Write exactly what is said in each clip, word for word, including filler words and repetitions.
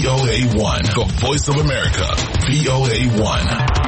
O A one, the voice of America, V O A one.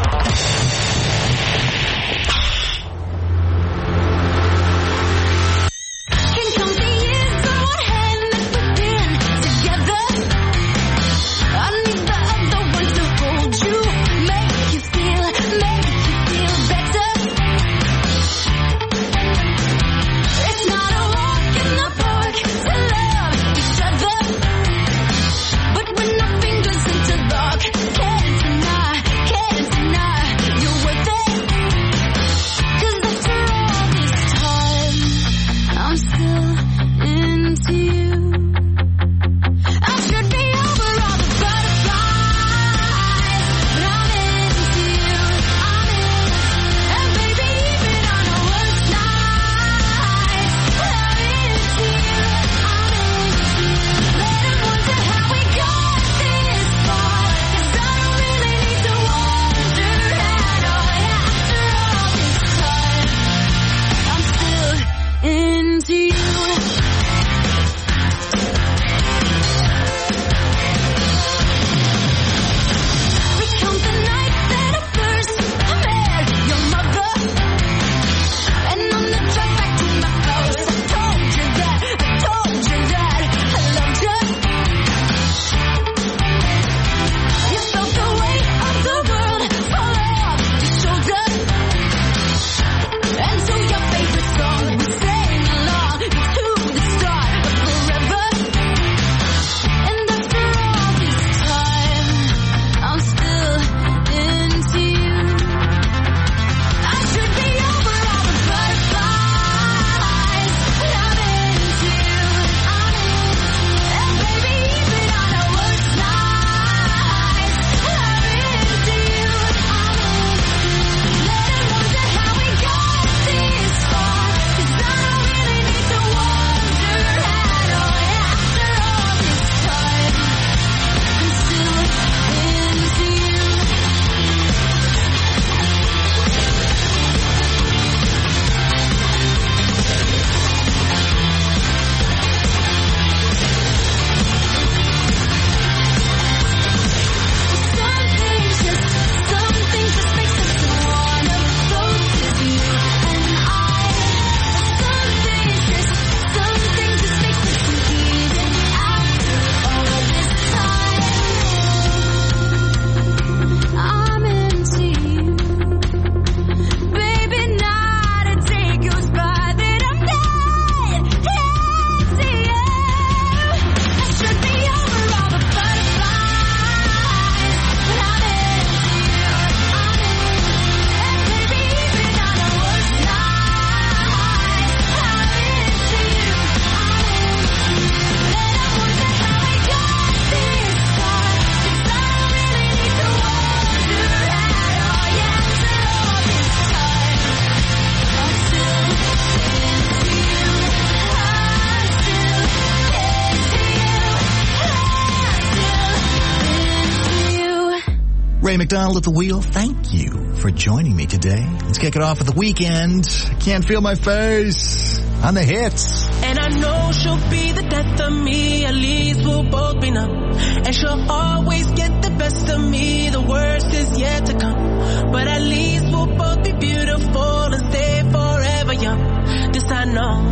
Ray McDonald at the wheel, thank you for joining me today. Let's kick it off with the weekend. Can't feel my face on the hits. And I know she'll be the death of me, at least we'll both be numb. And she'll always get the best of me, the worst is yet to come. But at least we'll both be beautiful and stay forever young. This I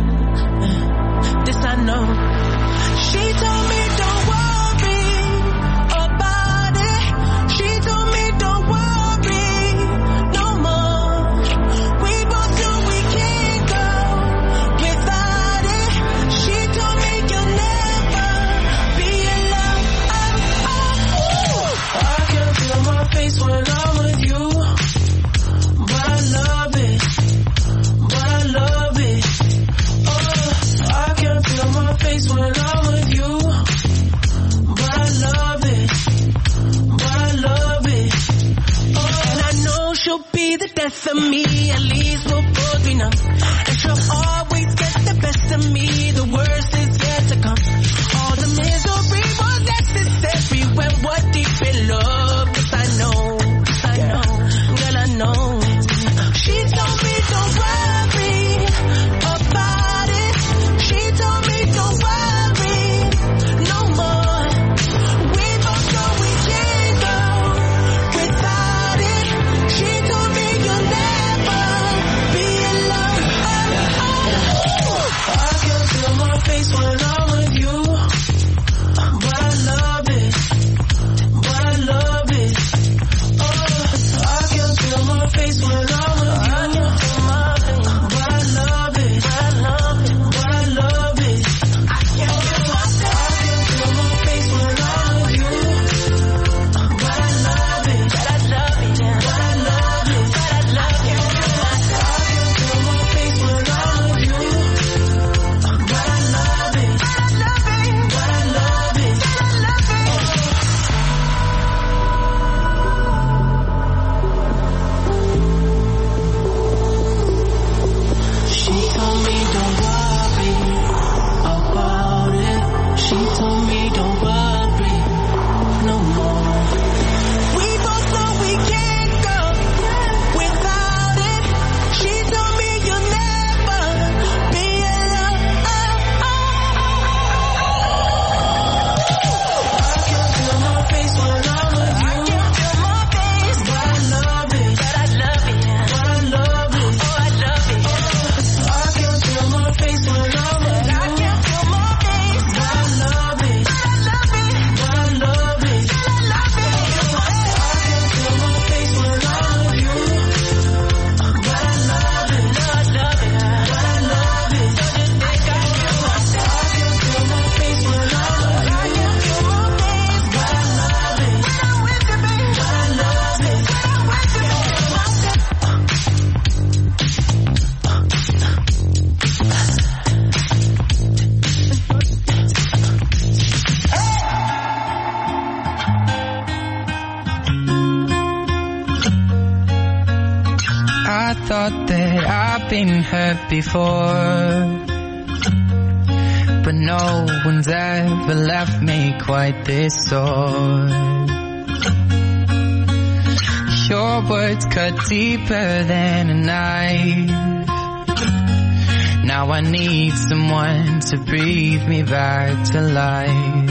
know, this I know. She told me don't worry. When I'm with you, but I love it, but I love it. Oh, I can feel my face when I'm with you, but I love it, but I love it. Oh, and I know she'll be the death of me, at least we'll both be numb. And she'll always get the best of me, the worst is yet to come. All the misery was necessary when we're deep in love. I know, I know, girl, I know. She told me don't worry about it. She told me don't worry no more. We me, don't worry no more. We both know we can't go without it. She told me you'll never be alone. I can feel my face when I'm with you. I can feel my face, but I love it. But I love it. But I love it. Oh, I love it. I can feel my face when I'm with you. I can feel my face, but I love it. But I love it. But I love it. But I love it. I can feel my face when I'm with you. But I love it. But I love it. But I love it. So just think I feel myself. I can feel my face when I'm with you. I can feel my face, but I love it. When I'm with you, baby. But I love it. When I'm with you, I thought that I've been hurt before, but no one's ever left me quite this sore. Your words cut deeper than a knife. Now I need someone to breathe me back to life.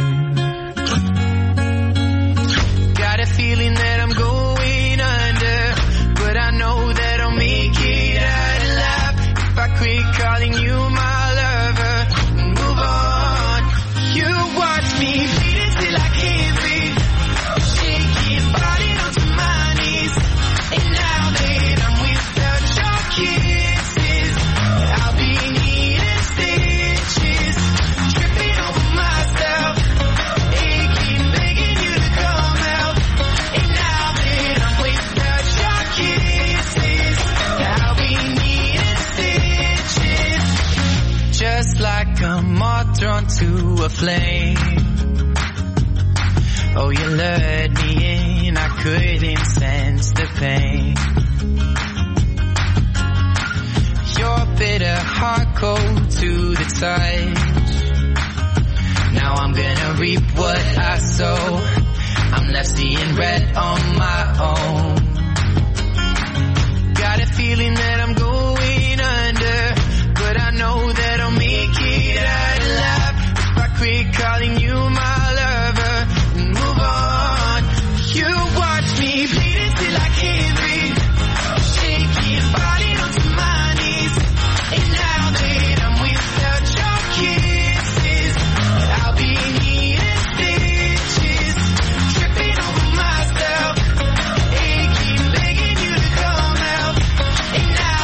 Got a feeling that I'm going under, but I know that I'll make it out alive if I quit calling you my lover and move on. You watch me bleeding till I can't breathe, shaking, falling onto my knees. And now that I'm without your kisses, I'll be needing stitches, tripping over myself, aching, begging you to come out. And now that I'm without your kisses, I'll be needing stitches, just like a moth drawn to a flame. Oh, you lured me in, I couldn't sense the pain. Your bitter heart cold to the touch. Now I'm gonna reap what I sow. I'm left seeing red on my own. Got a feeling that I'm going under, but I know that I'll make it out alive if I quit calling you my lover and move on. You watch me bleeding till I can't breathe, shaking, falling onto my knees. And now that I'm without your kisses, I'll be needing stitches, tripping over myself, aching, begging you to come out. And now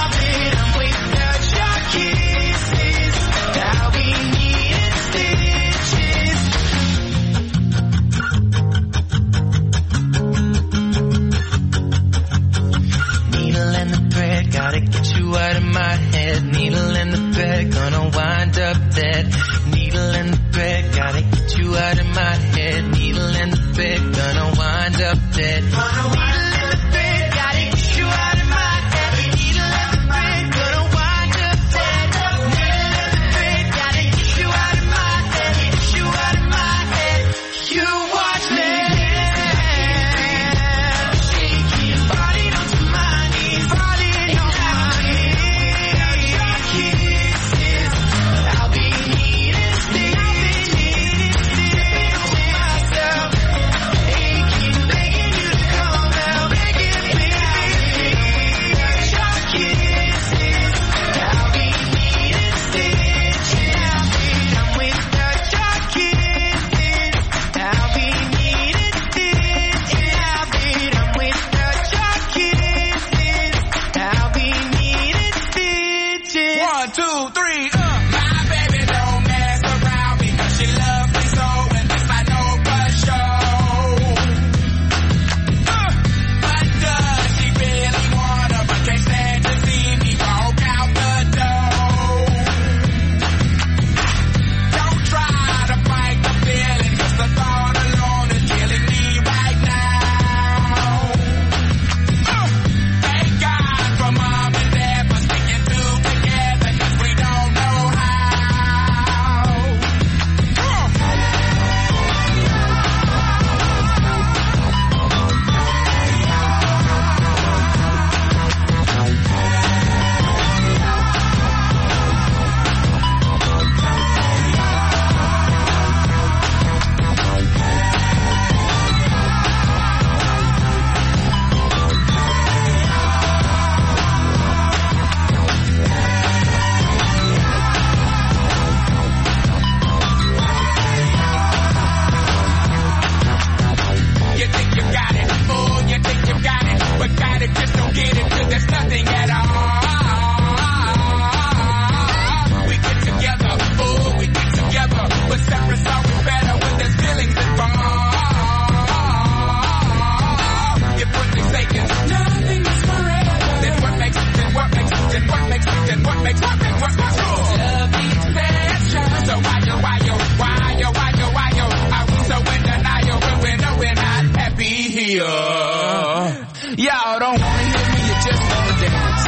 Y'all don't wanna hear me, you just wanna dance.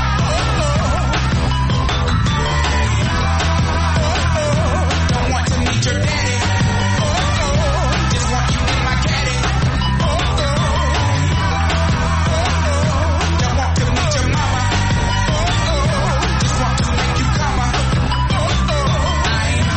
Don't want to meet your daddy. Just want you in my caddy. Don't want to meet your mama. Just want to make you come. I'm, I'm,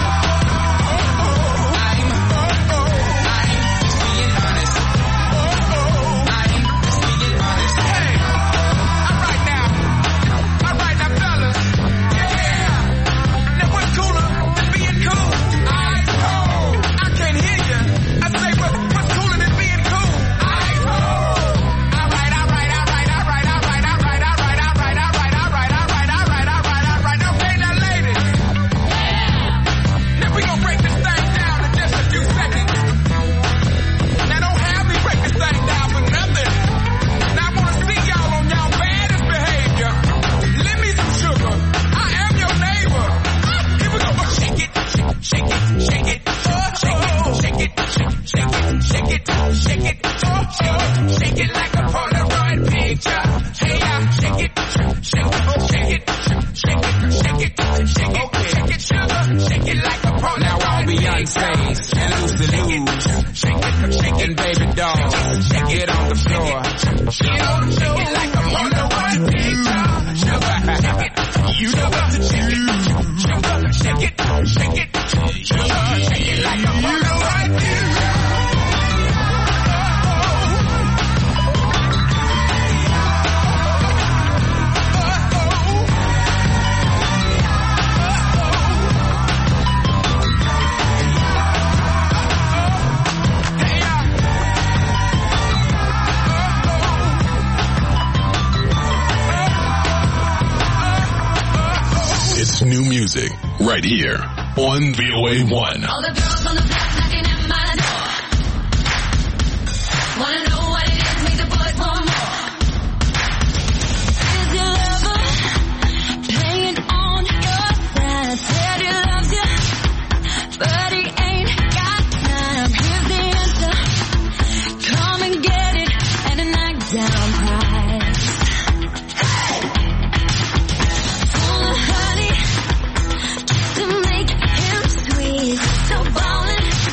I'm just being honest. I'm just being honest. Hey, alright now, alright now, fellas. Yeah. Now what's cooler than being cool? I oh, I can't hear you. I say what, what's cooler than being cool? I oh. Alright, alright, alright, alright, alright, alright, alright, alright, alright, alright, alright, alright, alright, alright. Okay, now ladies. Now we gonna break this thing down in just a few seconds. Now don't have me break this thing down for nothing. Now I wanna see y'all on y'all baddest behavior. Lend me some sugar. I am your neighbor. Ah, here we go. Shake it, shake it, shake it, shake it, shake it, shake it, shake it, shake it, shake it, shake it like a Polaroid picture. Hey, yeah, shake it, shake it, shake it, shake it, shake it, shake it, shake it, sugar, shake it like a Polaroid. Now all Beyonce's and Lucy Lou's, shake it, shake it, baby doll, shake it on the floor, shake it, shake it like a Polaroid picture. Sugar, shake it, sugar, shake it, sugar, shake it, shake it, sugar, shake it like a Polaroid picture. It's new music right here on V O A one. All the girls on the block knocking at my door. Wanna know what it is, make the boys want more. Is your lover playing on your side? Said he loves you, but he ain't got time. Here's the answer. Come and get it at a knockdown price. Full of honey to make him sweet. So ballin',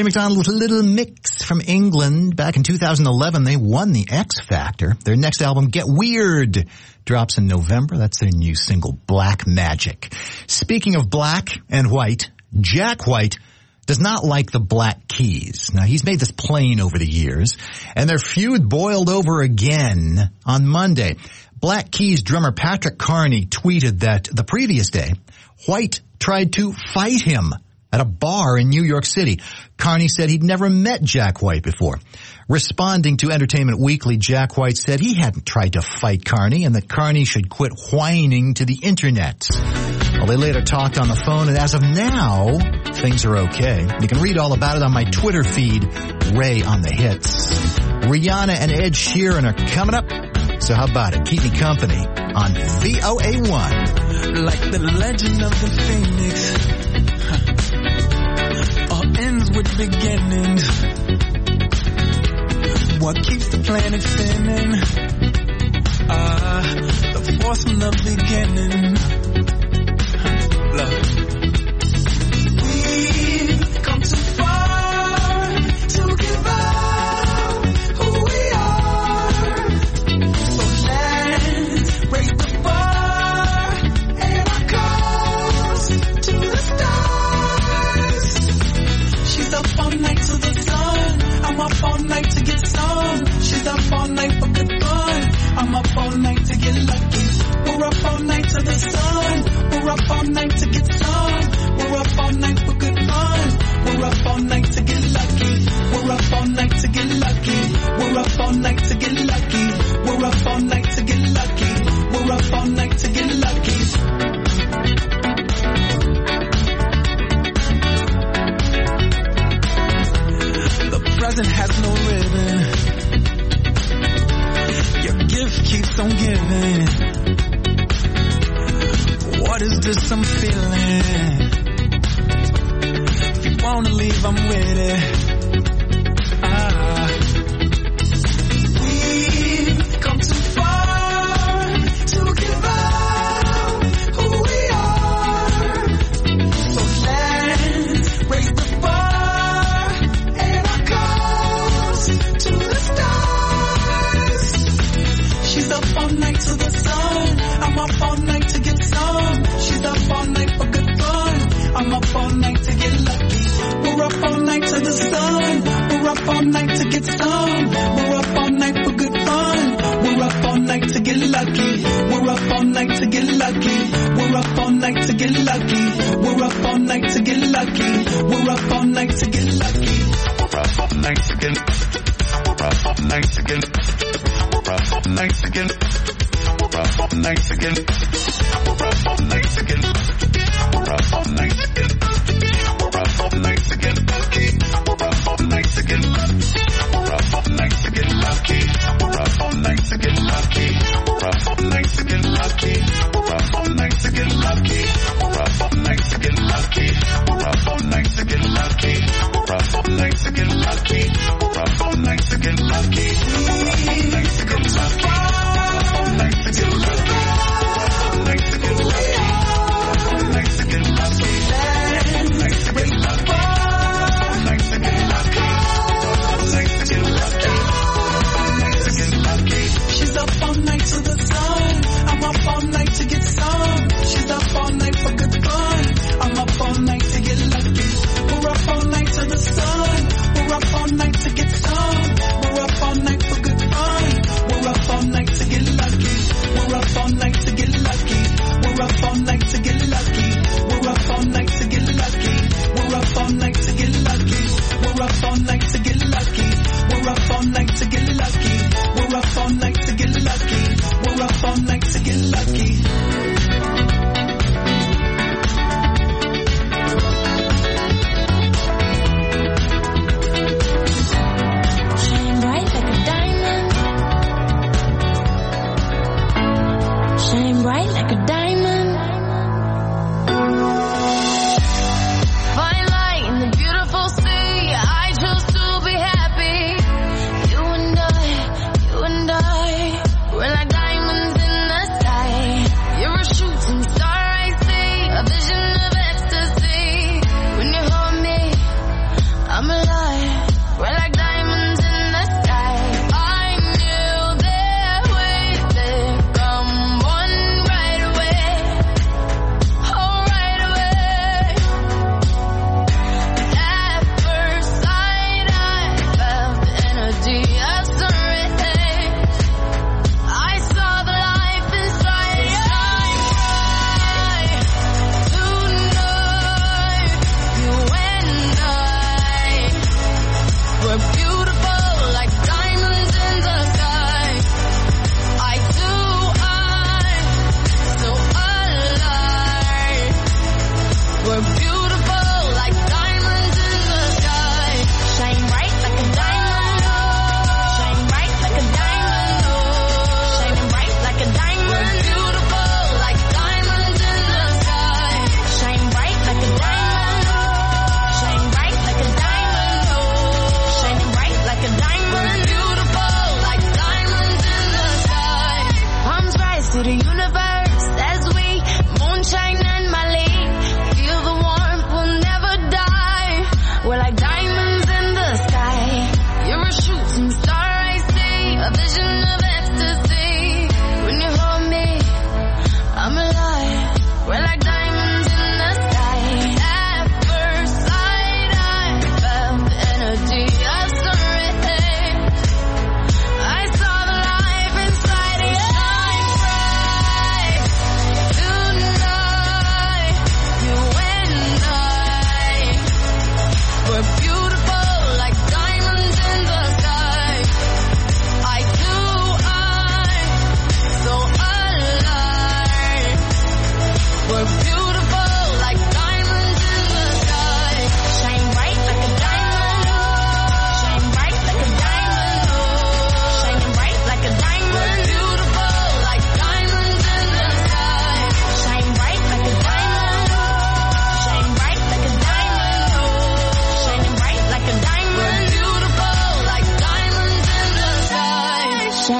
McDonald with a little mix from England. Back in two thousand eleven, they won the X Factor. Their next album, Get Weird, drops in November. That's their new single, Black Magic. Speaking of black and white, Jack White does not like the Black Keys. Now, he's made this plain over the years, and their feud boiled over again on Monday. Black Keys drummer Patrick Carney tweeted that the previous day, White tried to fight him at a bar in New York City. Carney said he'd never met Jack White before. Responding to Entertainment Weekly, Jack White said he hadn't tried to fight Carney and that Carney should quit whining to the internet. Well, they later talked on the phone, and as of now, things are okay. You can read all about it on my Twitter feed, Ray on the Hits. Rihanna and Ed Sheeran are coming up, so how about it? Keep me company on V O A one. Like the legend of the Phoenix, all ends with beginnings. What keeps the planet spinning? Ah, uh, the force from the beginning. Love. We've come too far to give up who we are. So let's raise the bar and our cause to the stars. She's up all night to the sun. I'm up all night to get some. She's up all night for good fun. I'm up all night to get lucky. We're up all night to the sun. We're up all night to get some. We're up all night for good fun. We're up all night to get lucky. We're up all night to get lucky. We're up all night to get lucky. We're up all night to get lucky. We're up all night to get lucky. The present has no ribbon. Your gift keeps on giving. What is this I'm feeling? If you wanna leave, I'm with it. Ah. We've come too far to give up who we are. So let's raise the bar and our cause to the stars. She's up all night to the sun. I'm up all night to get some. She's up all night for good fun. I'm up all night to get lucky. We're up all night to the sun. We're up all night to get some. We're up all night for good fun. We're up all night to get lucky. We're up all night to get lucky. We're up all night to get lucky. We're up all night to get lucky. We're up all night to get lucky. We're up all night to get. We're up all night to get. We're up all night to get. We're up all night to get. We're up all night to get. We're up all night to get. We're up all night to get lucky. We're up all night to get. We're up all night to get lucky. We're up all night to get lucky. We're up all night to get lucky. We're up all night to get lucky. We're up all night to get lucky. We're up all night to get lucky. We're up all night to get lucky. We're up all night to get lucky. We're up all night to get lucky. Night to get lucky. Night to get lucky. Night to get lucky.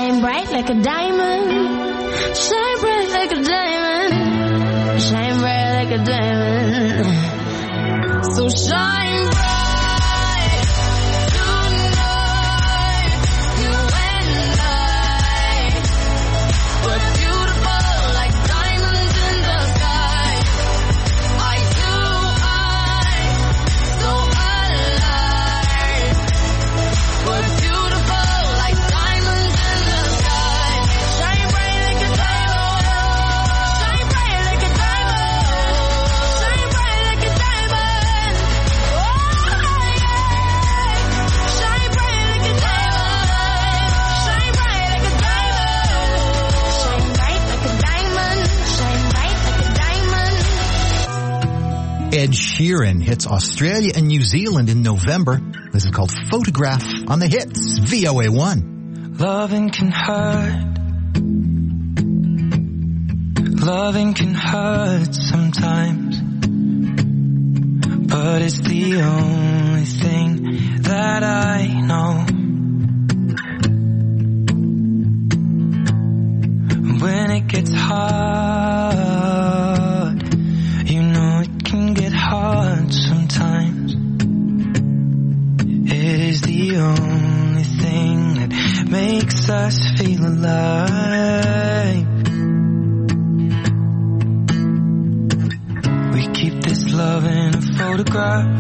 Shine bright like a diamond. Shine bright like a diamond. Shine bright like a diamond. So shine bright. Ed Sheeran hits Australia and New Zealand in November. This is called Photograph on the Hits, V O A one. Loving can hurt. Loving can hurt sometimes. But it's the only thing that I know. When it gets hard, you know it can get hard sometimes. It is the only thing that makes us feel alive. We keep this love in a photograph.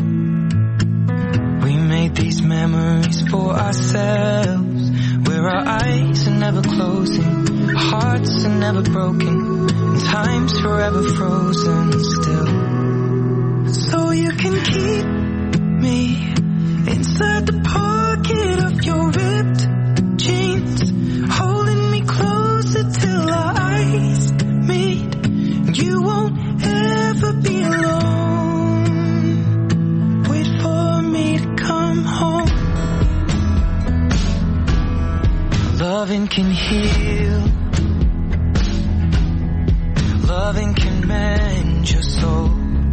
We made these memories for ourselves, where our eyes are never closing, our hearts are never broken, and time's forever frozen still. So you can keep me inside the pocket of your ripped jeans, holding me closer till our eyes meet. You won't ever be alone. Wait for me to come home. Loving can heal. Loving can mend your soul.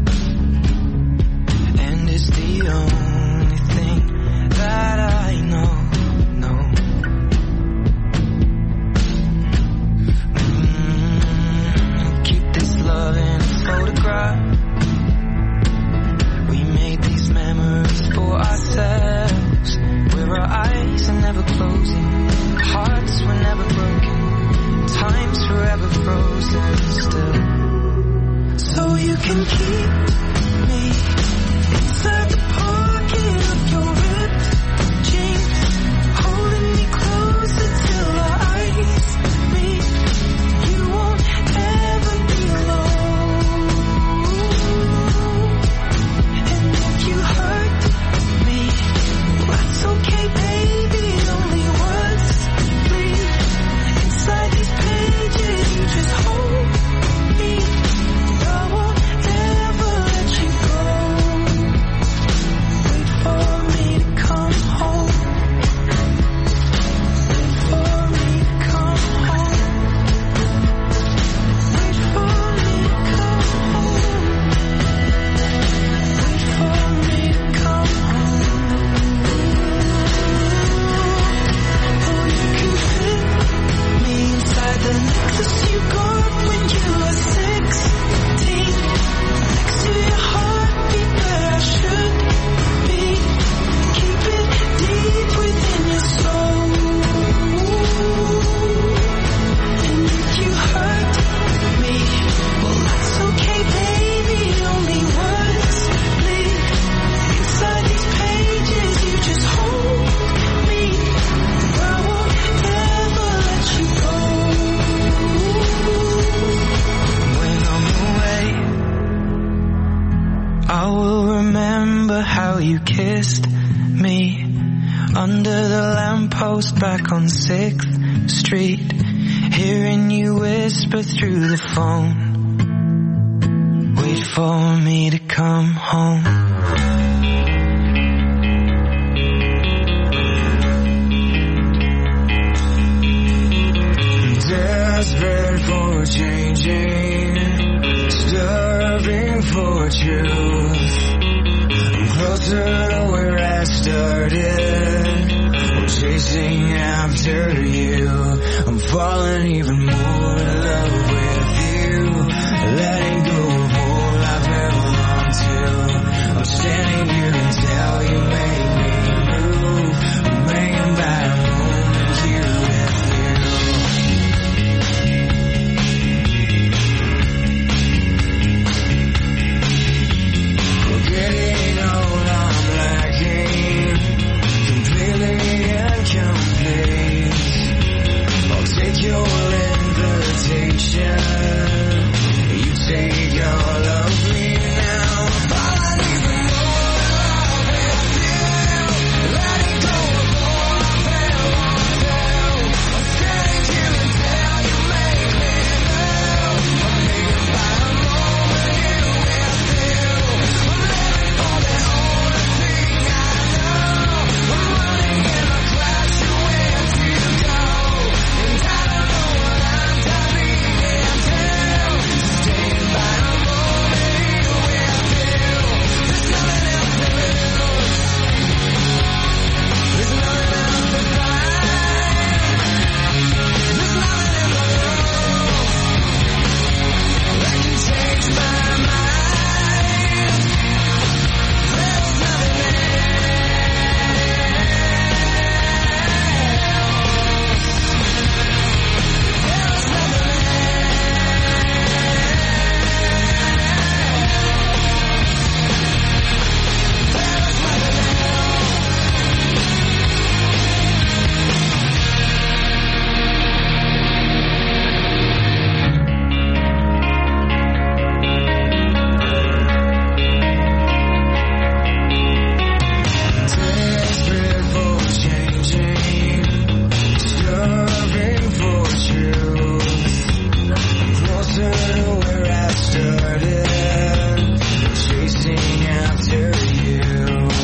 And it's the only thing that I know, know. Mm, keep this love in a photograph. We made these memories for ourselves, where our eyes are never closing, hearts were never broken, time's forever frozen still. So you can keep me inside the pocket of your ripped jeans, holding me closer till our eyes meet. You won't ever be alone. And if you hurt me, that's okay, baby. Only once, please. Inside these pages, you just hold me. I won't ever let you go. Wait for me to come home. Wait for me to come home. Wait for me to come home. Wait for me to come home. Oh, you can fit me inside the necklace you got when you were sixteen. Next to your heartbeat where I should be. Keep it deep within your soul. And if you hurt me, well that's okay, baby. Only once, please. Inside these pages, you just hold me. I won't ever let you go. When I'm away, I will remember how you kissed me under the lamppost back on sixth street, hearing you whisper through the phone. Wait for me to come home. Desperate for changing, starving for truth. I'm closer to where I started. I'm chasing after you. I'm falling even more in love with you. Letting go of all I've held on to. I'm standing here until you make me move. I'm hanging by a moment here with you. Forgetting all I'm lacking, completely incomplete. I'll take your invitation. You take all of me now. Falling even more with you. Letting go of all I've held on to. I'm standing here until you make me move. I'm hanging by a moment here with you. I'm living for the only thing I know. I'm running in a clash with you go. And I don't know what I'm dying until. Staying by a moment here with you. There's nothing else to lose. There's nothing else to find. There's nothing in the world that can change my mind. There's nothing desperate for changing, starving for truth, closer to where I started, chasing after you.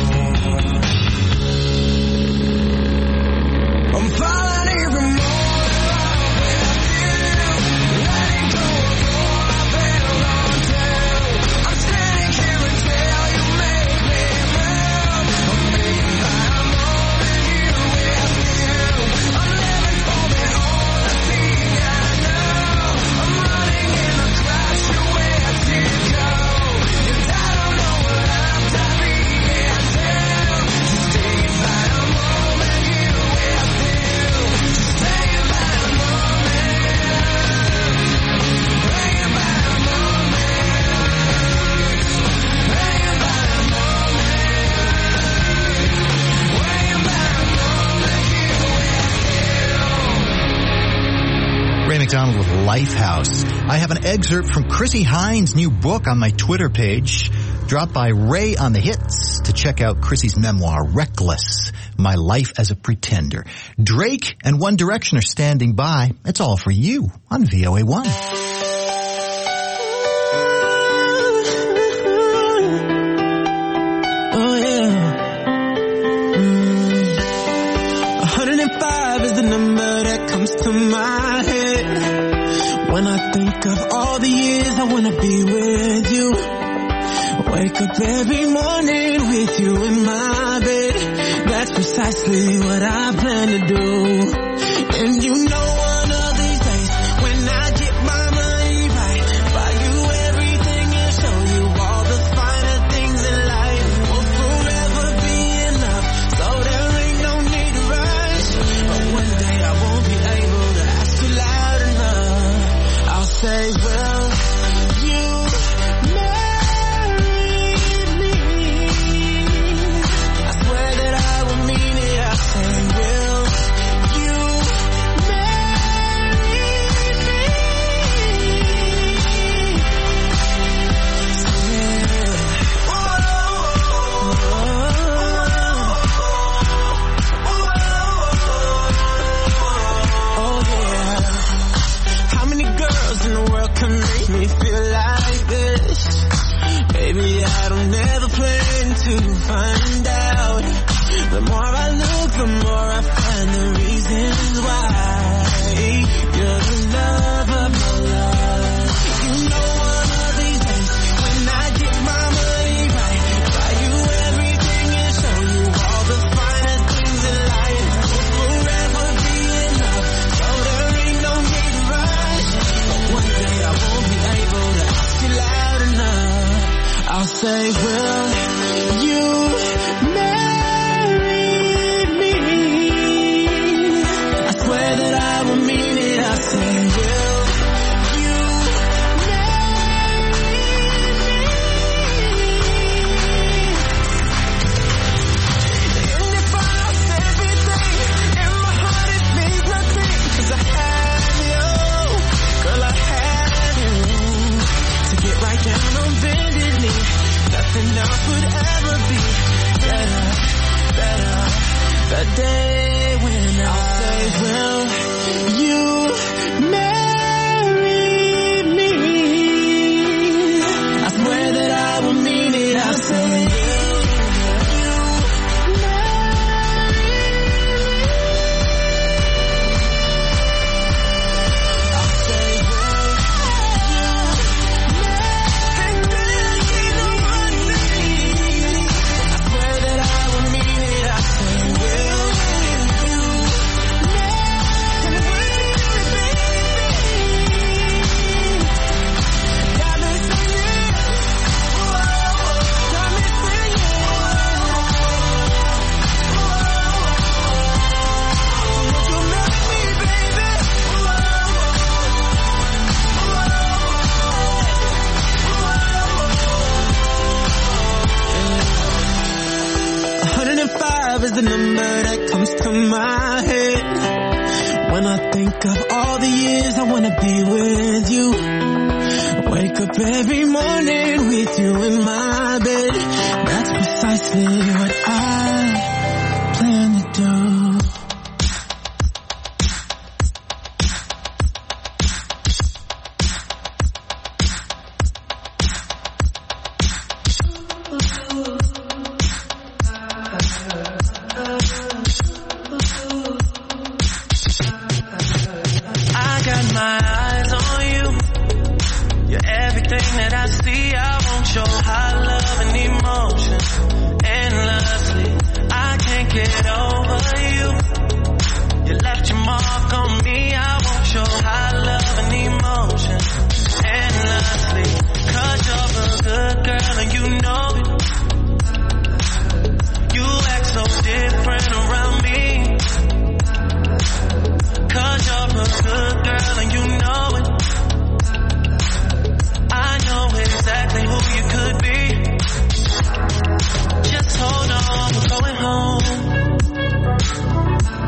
I'm falling even more in love with you, letting go of all I've held on to. I'm standing here until you make me move. I'm hanging by a moment here with you. I'm living for the only thing I know. I'm running in a clash with you go. And I don't know what I'm dying until. Staying by a moment here with you. Staying by a moment. Hanging by a moment. Hanging by a moment. Hanging by a moment here with you. Ray McDonald with Lifehouse. I have an excerpt from Chrissy Hynde's new book on my Twitter page. Drop by Ray on the Hits to check out Chrissy's memoir, Reckless, My Life as a Pretender. Drake and One Direction are standing by. It's all for you on V O A one. Oh yeah. Mm. one hundred five is the number that comes to my head. When I think of all the years I wanna be with you. Wake up every morning with you in my bed. That's precisely what I plan to do. And you know one of these days when I get my money right, buy you everything and show you all the finer things in life. Will forever be enough, so there ain't no need to rush. But one day I won't be able to ask you loud enough. I'll say, well, you marry me. I swear that I will mean it. I'll say, will you marry me? Yeah. Oh yeah. How many girls in the world can make me feel like this? Baby, I don't ever plan to find out. The more I look, the more I find the reasons why. You're the love of my life. You know one of these days when I get my money right, buy you everything and show you all the finer things in life. Will say, will you marry me? I swear that I will mean it. I say, will you marry me? And if I lost everything in my heart, it means nothing, 'cause I have you, girl, I have you. To get right down on bended knee, nothing else would ever be better, better. The day when I'll say, will you marry me? I swear that I will mean it. I say, will you marry me? I'll say, will you marry me? I swear that I will mean it. I say, will you marry me, baby? Got me singing, whoa, got me singing, whoa, would you marry me, baby? one hundred five is the number that comes to my head when I think of all the years I wanna be with you. Wake up every morning with you in my bed. That's precisely what I plan to do. I got my eyes on you. You're everything that I see. I want your high love and emotion endlessly. I can't get over you. You left your mark on me. I want your high love and emotion endlessly. 'Cause you're a good girl and you know it. You act so different around me. 'Cause you're a good girl and you know it. I know exactly who you could be. Just hold on, we're going home.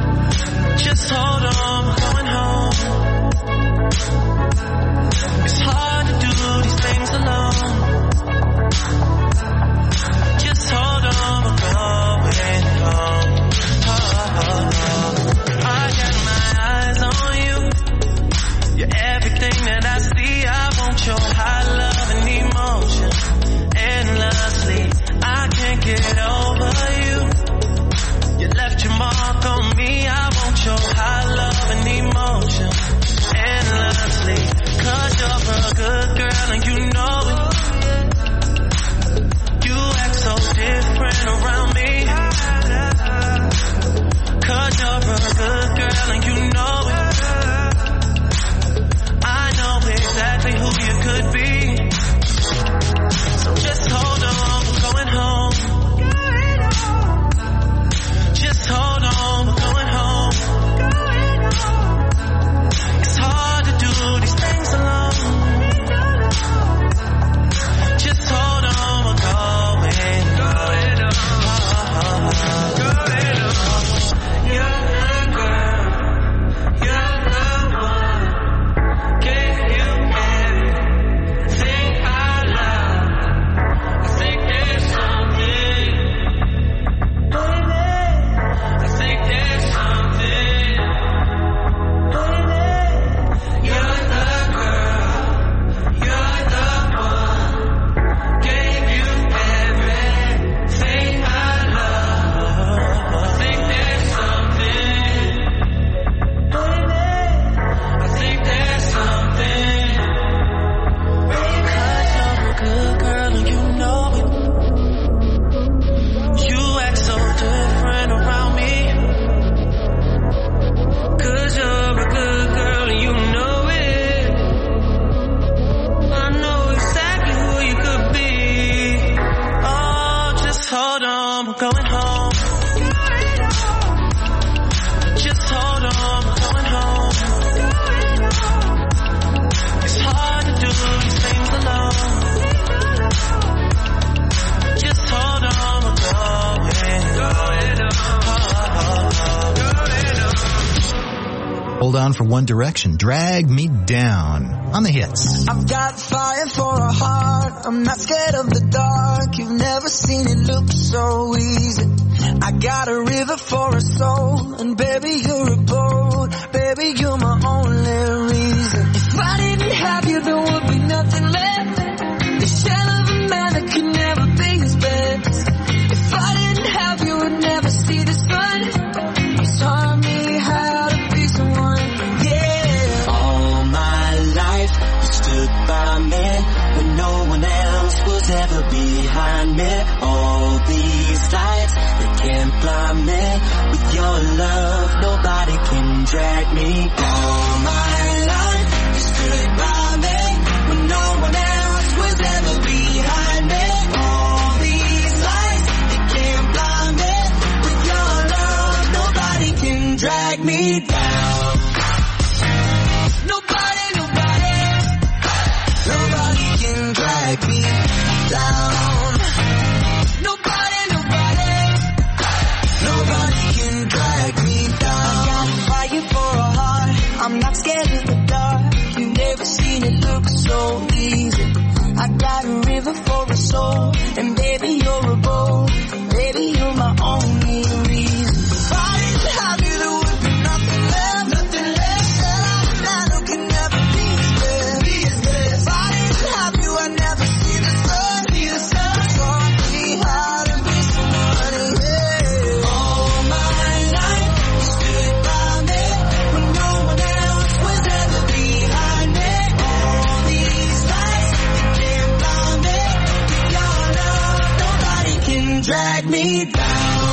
Hold on for One Direction. Drag Me Down on the hits. I've got fire for a heart. I'm not scared of the dark. You've never seen it look so easy. I got a river for a soul. And baby, you're a boat. Baby, you're my only reason. If I didn't have you, there would be nothing left. The shell of a man that could never be his best. If I didn't have you, I'd never see the sun. You taught me how to be someone, yeah. All my life, you stood by me when no one else was ever behind me. All these lights, they can't blind me. With your love, nobody can drag me. All my life, you stood by me when no one else was ever behind me. All these lights, they can't blind me. With your love, nobody can drag me down. Nobody, nobody, nobody can drag me down. Nobody, nobody, nobody can drag me down. I got fire for a heart. I'm not scared of the dark. You've never seen it look so easy. I got a river for a soul. And baby, you're a boat. Baby, you're my only reason. If I didn't have you, there would be nothing left. Nothing left. Said I'm a man who can never be his best. Be his best. If I didn't have you, I'd never see the sun. See the sun. Taught me how to be somebody, yeah. All my life, you stood by me when no one else was ever behind me. All these lights, they can't blind me. With your love, nobody can drag me down.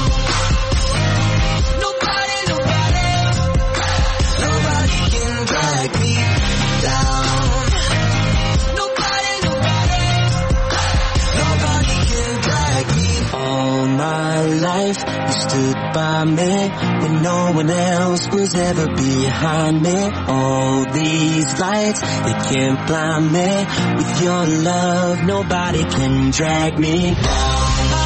Nobody, nobody, nobody can drag me down. Nobody, nobody, nobody can drag me. All my life, you stood by me when no one else was ever behind me. All these lights, they can't blind me. With your love, nobody can drag me down.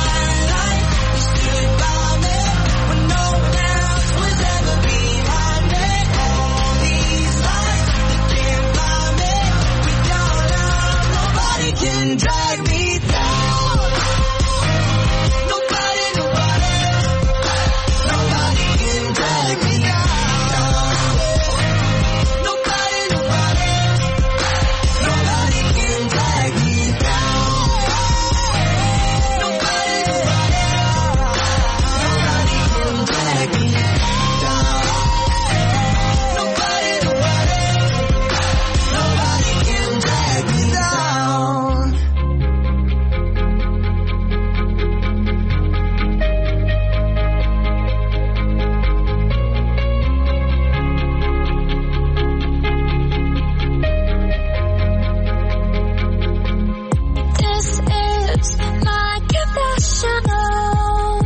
Can drag me down. Nobody, nobody, nobody can drag me down. Nobody, nobody, nobody can drag me down. Nobody, nobody, nobody can drag me down. Nobody, nobody, nobody can drag me down. This is my confessional.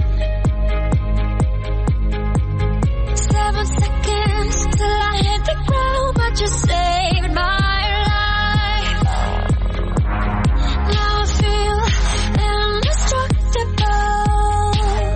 Seven seconds till I hit the ground, but you saved my life. Now I feel indestructible,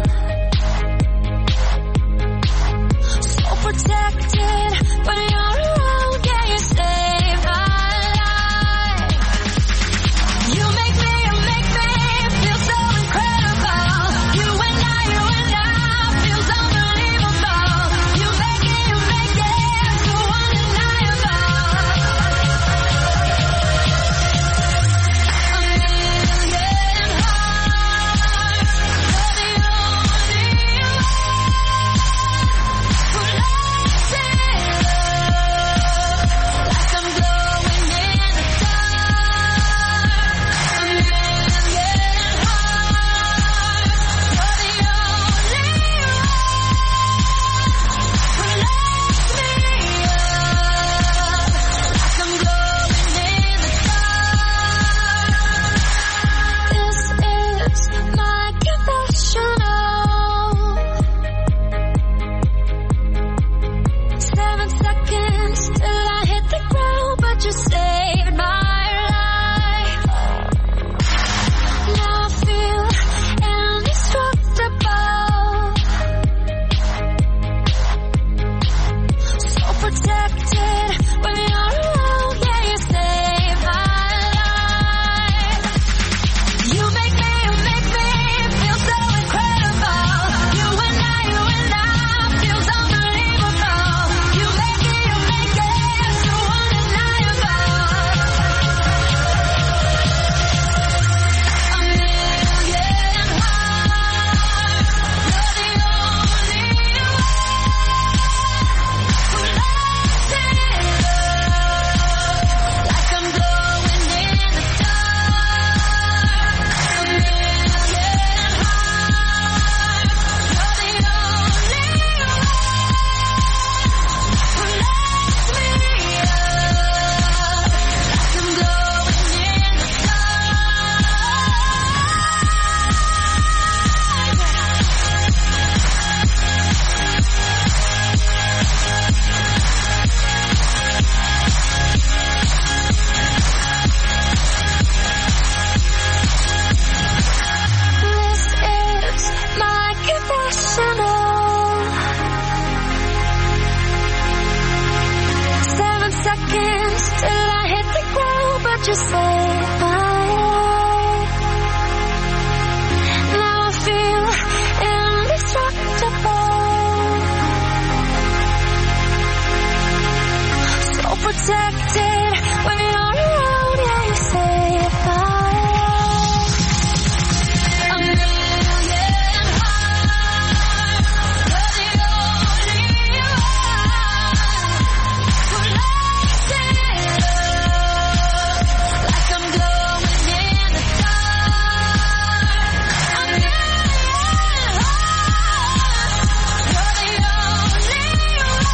so protected when you're around. Yeah, you saved my life. You make me, you make me feel so incredible. You and I, you and I feels unbelievable. You make it, you make it so undeniable. A million hearts, you're the only one who lights it up like I'm glowing in the dark. A million hearts, you're the only one who lights me up like I'm glowing in the dark. This is my confessional. Seven seconds till I hit the ground, but you saved my life. Now I feel indestructible, so protected when you're around. Yeah, you save my life. You make me, you make me feel so incredible. You and I, you and I feels unbelievable. You make it, you make it so undeniable. A million hearts, you're the only one who loves it like I'm glowing in the dark. A million hearts, you're the only one who lets me up like I'm glowing in the This is my confessional. Seven seconds till I hit the ground, but you saved my life. Now I feel indestructible. So protected when you're around. Yeah, you saved my life. A million hearts, you're the only one who lights it up like I'm glowing in the dark. A million hearts, you're the only one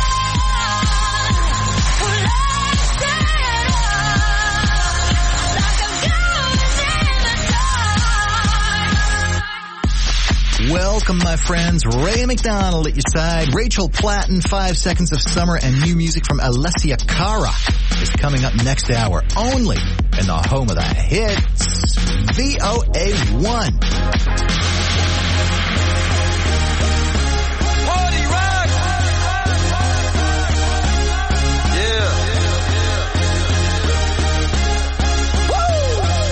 who lights it up like I'm glowing in the dark. Welcome, my friends. Ray McDonald at your side. Rachel Platten, Five Seconds of Summer, and new music from Alessia Cara is coming up next hour, only in the home of the hits, V O A one. Party rock! Yeah. Woo!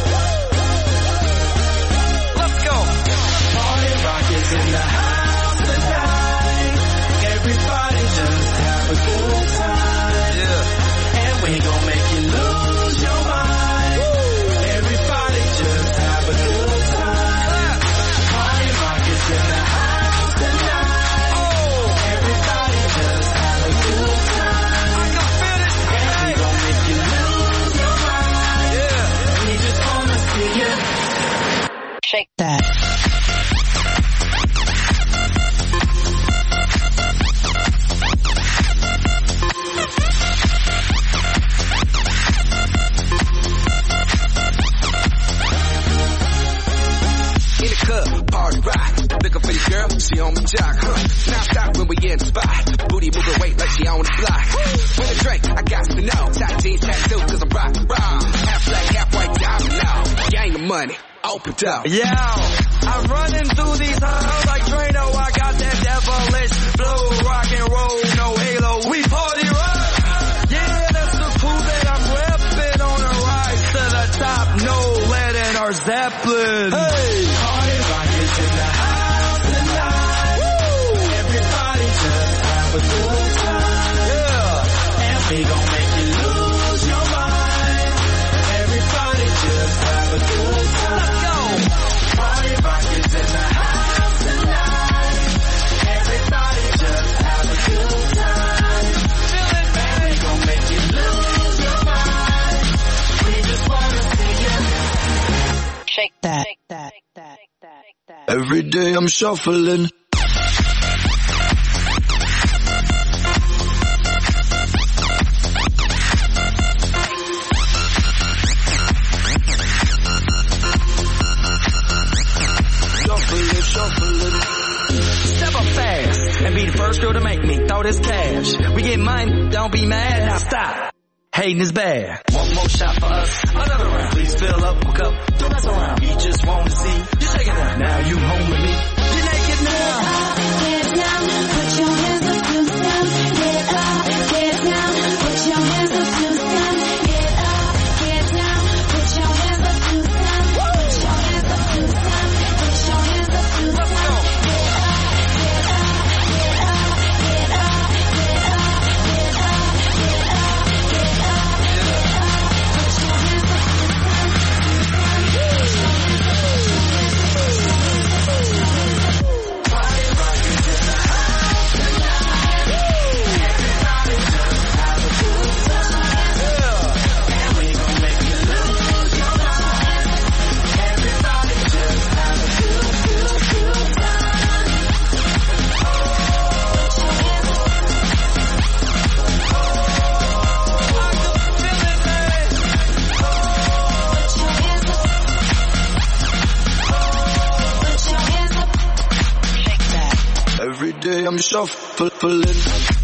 Let's go. Party rock is in the house tonight. Everybody just have a good time. Yeah. And we gon' make you lose your mind. Everybody just have a good time. Party rock is in the house tonight. Oh, Everybody just have a good time. I can feel it. And we gon' make you lose your mind. Yeah. We just wanna see you. Shake that. In the club, party rock. Looking for your girl, she on my jock. Huh. Now stop when we in the spot. Booty moving weight like she on the block. With a drink, I got to know. Tight jeans, tattoo, cause I'm rock, rock. Half black, half white, diamond now. Gang of money, open up. Yeah, I'm running through these halls like Drano. I got that devilish flow, rock and roll, no halo. We party rock. Yeah, that's the cool that I'm repping on a rise to the top. No lead in our Zeppelin. Hey, Party rock is in the house tonight. Everybody just have a good time. yeah. And we gon' make you lose your mind. Everybody just have a good time. Go. Party rock is in the house tonight. Everybody just have a good time. Feel it, And we gon' make you lose your mind. We just wanna see you. Shake that. Shake that. Shake that. Every day I'm shuffling. Shuffling, shuffling. Step up fast and be the first girl to make me throw this cash. We get mine, don't be mad, now stop. Hating is bad. One more shot for us, another round. Please fill up my cup, don't mess around. We just want to see you shake it down. Now you home with me. You're naked now. Get down, put your hands up to the sound. Get up, get down. I'm shuffling.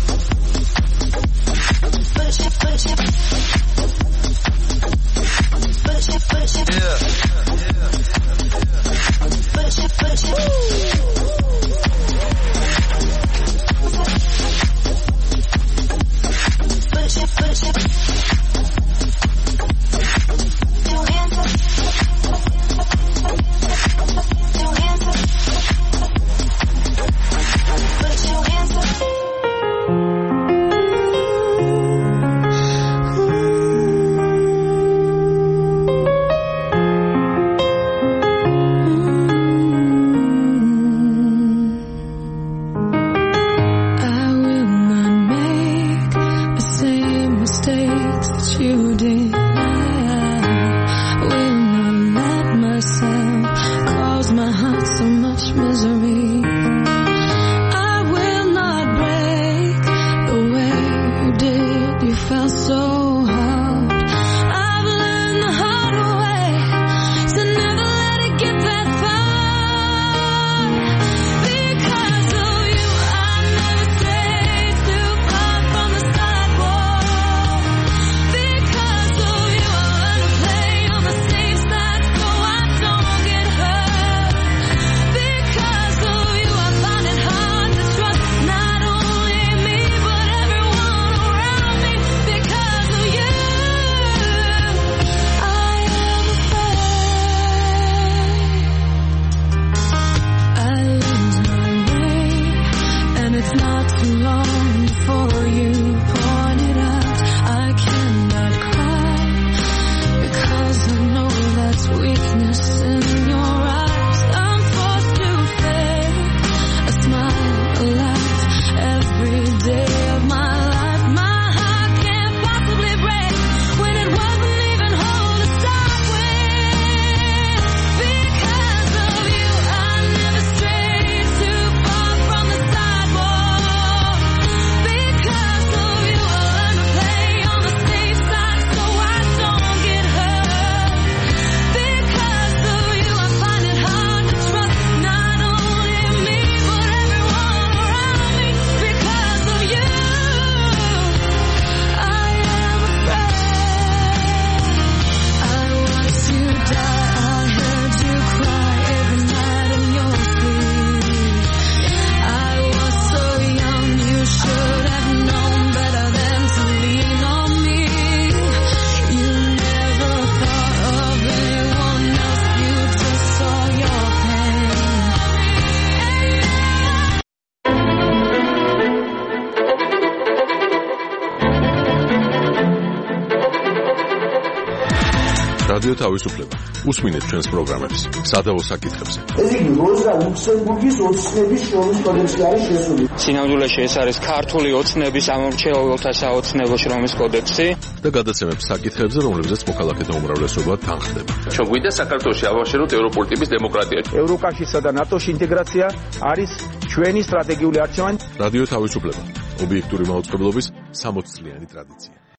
რადიო თავისუფლება. უსმინეთ ჩვენს პროგრამებს. სადაო საკითხებზე. ეს იგი როზა ლუქსემბურგის ოცნების შრომის კოდექსი არის შესული. სინამდვილეში ეს არის ქართული ოცნების ამომრჩეველთა საოცნებო შრომის კოდექსი და გადაცემებს საკითხებზე, რომლებზეც მოქალაქეთა უმრავლესობა თანხდება. ჩვენ გვინდა საქართველოში ავაშეროთ ევროპული ტიპის დემოკრატია. ევროკავშირსა და ნატოში ინტეგრაცია არის ჩვენი სტრატეგიული არჩევანი. რადიო თავისუფლება. ობიექტური მაუწყებლობის სამოცწლიანი ტრადიცია.